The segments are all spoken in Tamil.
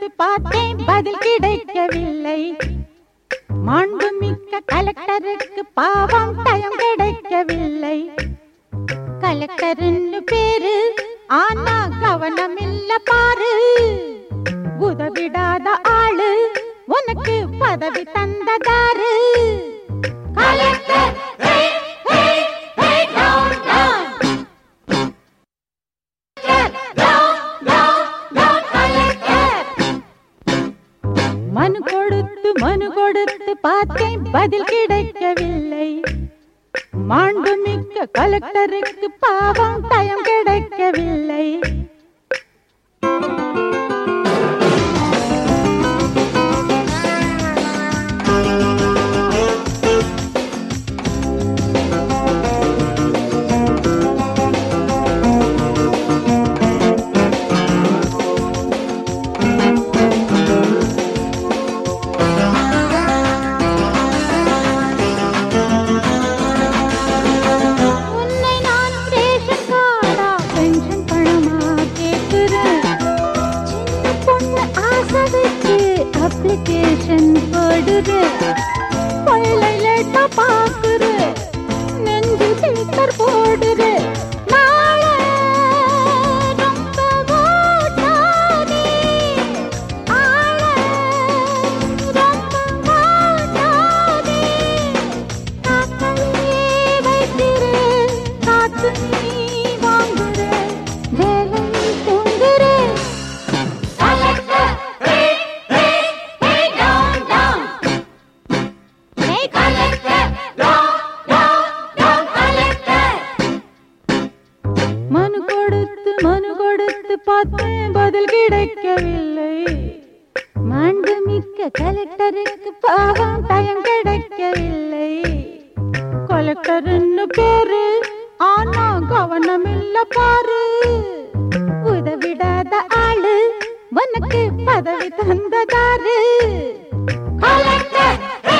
கொடுத்து பார்த்தேன் பதில் கிடைக்கவில்லை. மாண்புமிக்க கலெக்டருக்கு பாவம் டயம் கிடைக்கவில்லை. கலெக்டர்னு பேரு ஆனா கவனம் இல்ல பாரு. உதவிடாத ஆளு உனக்கு பதவி தந்ததாரு. கலெக்டர் மனு கொடுத்து பார்த்தேன் பதில் கிடைக்கவில்லை. மாண்புமிக்க கலெக்டருக்கு பாவம் டயம் கிடைக்கவில்லை. அப்ளிகேஷன் போடுற பல்லை லேட்டா பாக்குற நெஞ்சு ஃபில்டர் போடுற நாளை ரொம்ப ஓட்டாதே ஆளை ரொம்ப ஓட்டாதே காக்கவே வைத்திரு காத்து நீ வாங்குற வேலை தூங்குற. மனு கொடுத்து பார்த்தேன் பதில் கிடைக்கவில்லை. மாண்புமிக்க கலெக்டருக்கு பாவம் டயம் கிடைக்கவில்லை. கலெக்டர்னு பேரு ஆனா கவனம் இல்ல பாரு. உதவிடாத ஆளு உனக்கு பதவி தந்ததாரு. கலெக்டர்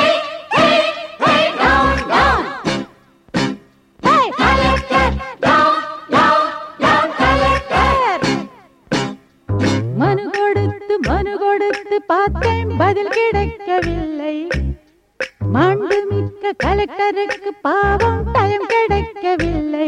மனு கொடுத்து பார்த்தேன் பதில் கிடைக்கவில்லை. மாண்புமிக்க கலெக்டருக்கு பாவம் டயம் கிடைக்கவில்லை.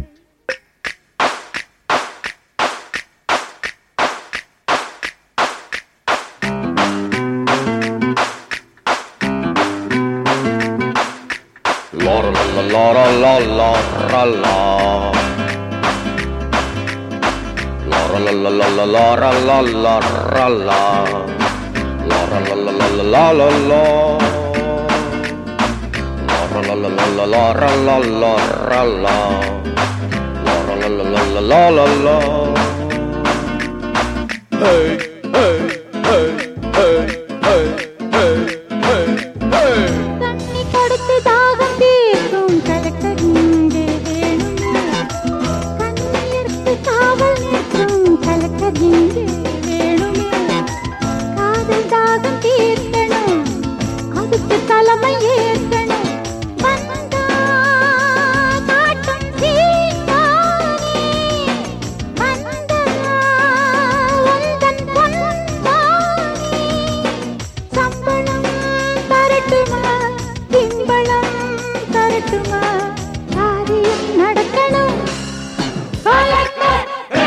தண்ணி கொடுத்து தாகம் தீர்க்கும் கலெக்டர் இங்கே வேணுமே. கண்ணீருக்கு காவல் நிற்கும் கலெக்டர் இங்கே வேணுமே. காதல் தாகம் தீர்க்கணும் அதுக்கு தலைமை ஏற்கணும். வந்தா காட்டும் சீதானே வந்தா உந்தன் பொன்வானே. சம்பளம் தரட்டுமா திம்பளம் தரட்டுமா காரியம் நடக்கணும். கலெக்டர்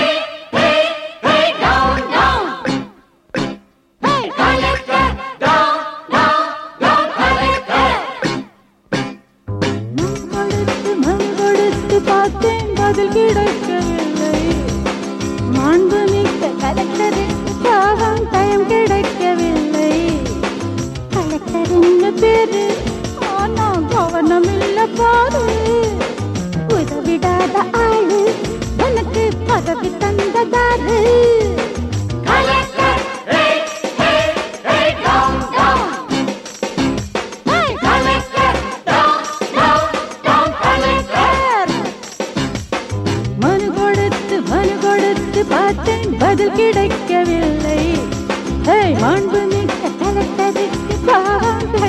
மனு கொடுத்து பார்த்தேன் பதில் கிடைக்கவில்லை. மாண்புமிக்க கலெக்டருக்கு பாவம் டயம் கிடைக்கவில்லை. கலெக்டர்னு பேரு ஆனா கவனம் இல்ல பாரு. உதவிடாத ஆளு உனக்கு பதவி தந்ததாரு. மனு கொடுத்து பார்த்தேன் பதில் கிடைக்கவில்லை. மாண்புமிக்க கலெக்டருக்கு பாவம்